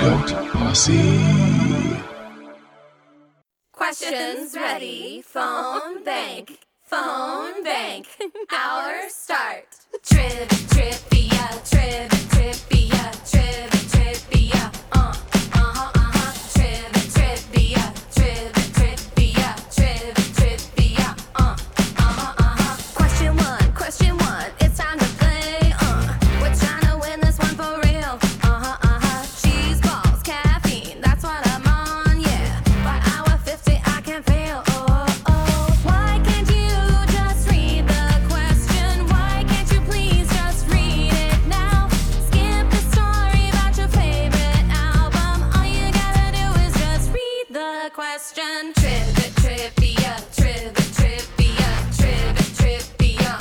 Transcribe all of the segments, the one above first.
Posse. Questions ready. Phone bank. Phone bank. Our start. Trivia. Trivia. Trivia. Trivia. Trivia. Trivia. Trivia. Question one. It's time to play. We're trying to win this one for real. Cheese balls, caffeine. That's what I'm on. Yeah. By hour 50, I can feel. Why can't you just read the question? Why can't you please just read it now? Skip the story about your favorite album. All you gotta do is just read the question. Trivia. Trivia. Trivia. Trivia. Trivia. Trivia.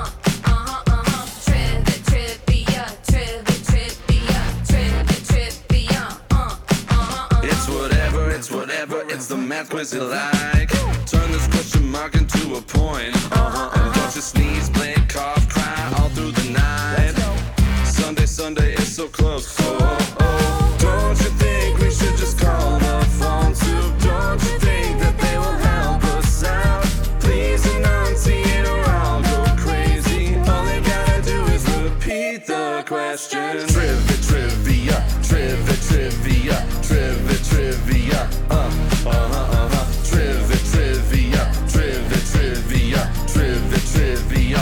It's whatever, it's the math quiz you like. Turn this question mark into a point. Don't you sneeze, blink, cough, cry all through the night. Sunday is so close. Don't you think we should just call the phone too? Don't you think that they will help us out? Please enunciate or I'll go crazy. All they gotta do is repeat the question. Trivia, trivia, trivia, trivia, trivia, trivia. Trivia, trivia, trivia, trivia, trivia, trivia.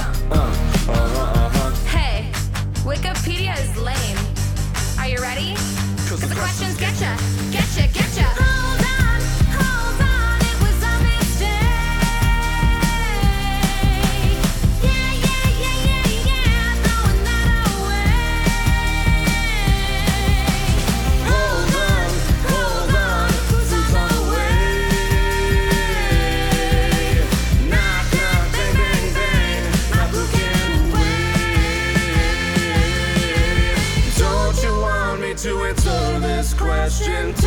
Hey, Wikipedia is lame. Are you ready? 'Cause the questions getcha. Hold on, it was a mistake. Yeah, throwing that away. Hold on, who's on the way? Knock, knock, bang, bang, bang. Now who can wait? Don't you want me to answer this question?